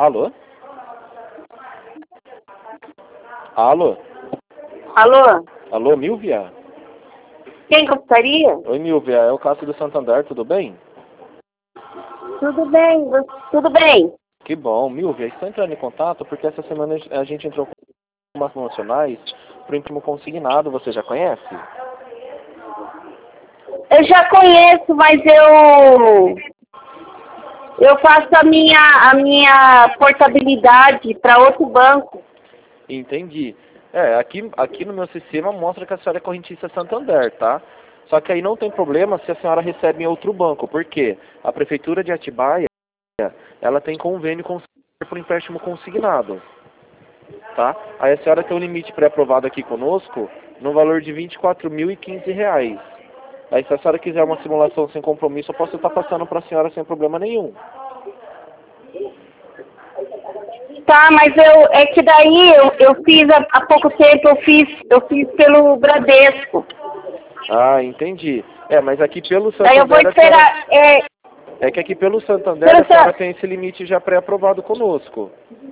Alô? Alô? Alô? Alô, Milvia? Quem gostaria? Oi, Milvia, é o Cássio do Santander, tudo bem? Tudo bem, tudo bem. Que bom, Milvia, estou entrando em contato porque essa semana a gente entrou com umas promocionais para o empréstimo consignado, você já conhece? Eu já conheço, mas eu faço a minha portabilidade para outro banco. Entendi. Aqui no meu sistema mostra que a senhora é correntista Santander, tá? Só que aí não tem problema se a senhora recebe em outro banco, porque a Prefeitura de Atibaia, ela tem convênio com o por empréstimo consignado, tá? Aí a senhora tem um limite pré-aprovado aqui conosco no valor de R$ 24.015. Aí se a senhora quiser uma simulação sem compromisso, eu posso estar passando para a senhora sem problema nenhum. Tá, mas é que daí eu fiz há pouco tempo, eu fiz pelo Bradesco. Ah, entendi. Mas aqui pelo Daí eu vou Santander esperar. é que aqui pelo Santander a senhora tem esse limite já pré-aprovado conosco.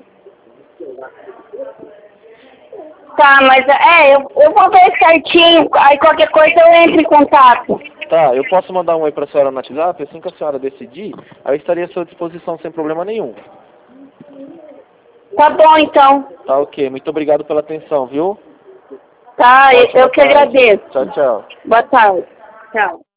Tá, mas eu vou ver certinho, aí qualquer coisa eu entro em contato. Tá, eu posso mandar um oi pra senhora no WhatsApp, assim que a senhora decidir, aí eu estaria à sua disposição sem problema nenhum. Tá bom, então. Tá, ok. Muito obrigado pela atenção, viu? Tá, Ótima eu que tarde. agradeço. Tchau, tchau. Boa tarde. Tchau.